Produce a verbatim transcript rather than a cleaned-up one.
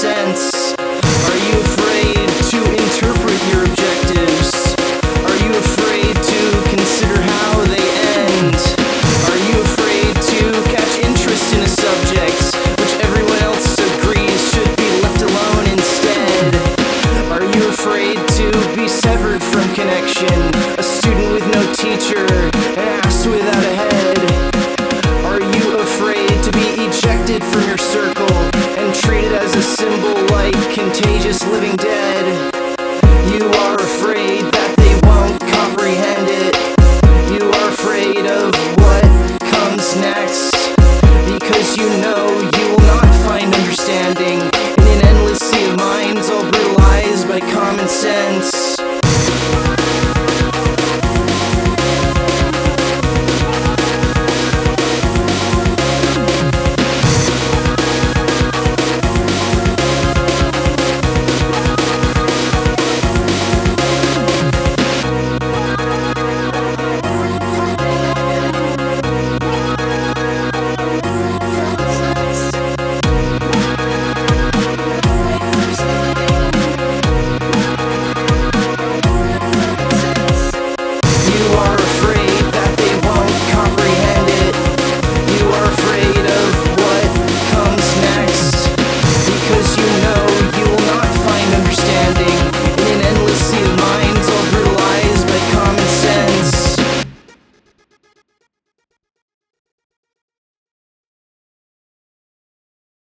sense? Are you afraid to interpret your objectives? Are you afraid to consider how they end? Are you afraid to catch interest in a subject which everyone else agrees should be left alone instead? Are you afraid to be severed from connection, a student with no teacher, an ass without a head? Are you afraid to be ejected from your circle and treated as a symbol like contagious living